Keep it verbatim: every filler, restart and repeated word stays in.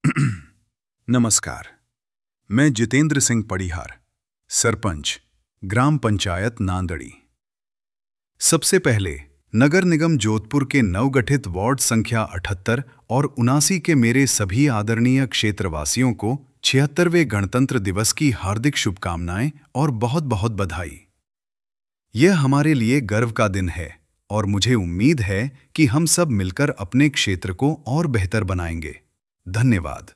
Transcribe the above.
नमस्कार। मैं जितेंद्र सिंह पड़िहार, सरपंच, ग्राम पंचायत नांदड़ी। सबसे पहले नगर निगम जोधपुर के नवगठित वार्ड संख्या अठहत्तर और उनासी के मेरे सभी आदरणीय क्षेत्रवासियों को छिहत्तरवें गणतंत्र दिवस की हार्दिक शुभकामनाएं और बहुत बहुत बधाई। यह हमारे लिए गर्व का दिन है और मुझे उम्मीद है कि हम सब मिलकर अपने क्षेत्र को और बेहतर बनाएंगे। धन्यवाद।